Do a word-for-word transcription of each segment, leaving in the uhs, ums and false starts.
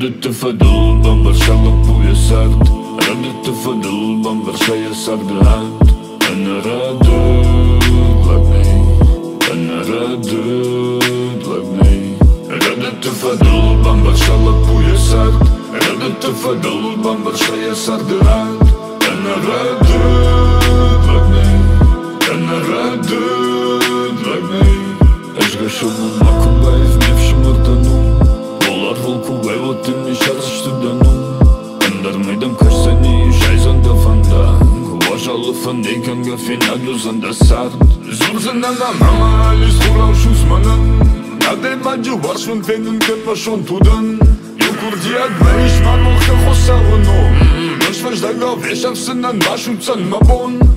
Rëdët të fëdullën bërshallë puje sart. Rëdët të fëdullën bërshallë sart dëhat. E në rëdët lagnej, e në rëdët lagnej. Rëdët të fëdullën bërshallë puje sart. Rëdët të fëdullën bërshallë sart dëhat. E në rëdët lagnej, e në rëdët lagnej. Është shumë më këmba e vmjef shumë rëdënu. Volar volku e votim një shatë shtë dënu. Ndër mejdëm kështë se një shajzën të fënda. Hua shalë fëndikën nga fina gluzën dhe sartë. Zurëzën në nga mama alis tura u shus më nën. Nga dhe ma gjuar shmën fenën këtë më shonë të dënë. Ju kur djetë me ishma nuk të khosa vëno. Në shvesh dhe nga veshaf se në nbashu cënë më bonë.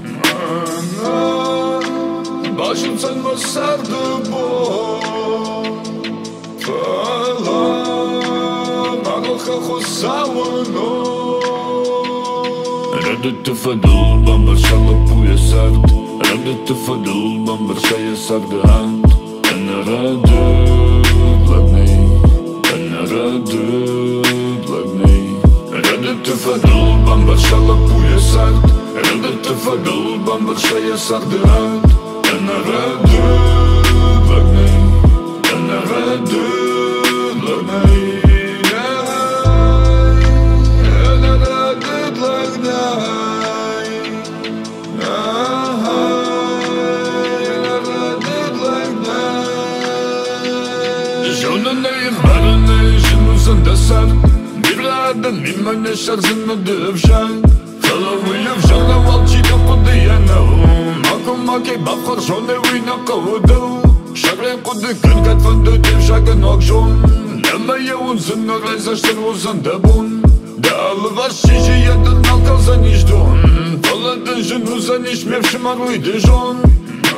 Nbashu cënë më sartë dë bonë. Fëlla ma nuk të khosa vëno. Rëdët të fëdullën bërshallë puje sart. Rëdët të fëdullën bërshallë sart dëhat. E në rëdët lagnej, e në rëdët lagnej. Rëdët të fëdullën bërshallë puje sart. Rëdët të fëdullën bërshallë sart dëhat. E në rëdët lagnej, e në rëdët lagnej. Shonën e i mërën e i shinusën dhe sartë. Mirë adën mi më në shërëzën në dëvshaj. Fëllë u i lëvshën në valë qika për dhe jenë u. Mako ma kej bafër shonë e u i në kohë. Shakre ku dhe kënë këtë fëndë të shakën o këshonë. Në me je unë zënë në grejzë është të ruzën dhe bunë. Dhe alë vashë që jetën në kalzën i shdonë. Fëllë të shinusën i shmjef shmaru i dhe zhonë.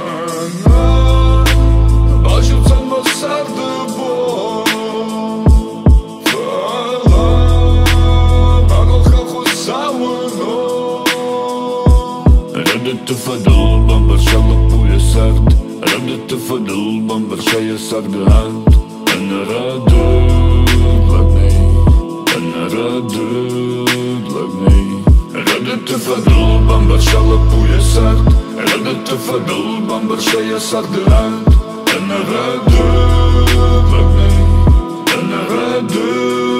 Bashkë të cënë më sartë dhe bonë. Fëlla ma nuk ka khosa vëno. Rëdët të fëdullën bërshallë puje sart. Rëdët të fëdullën bërshallë sart dëhat. E në rëdët lagnej, e në rëdët lagnej. Rëdët të fëdullën bërshallë puje sart. Rëdët të fëdullën bërshallë sart dëhat. E në rëdët lagnej, e në rëdët